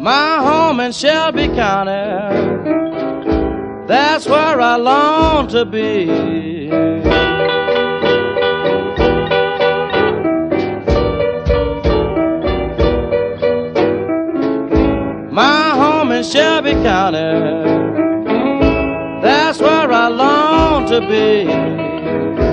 My home in Shelby County, that's where I long to be. My home in Shelby County, that's where I long to be.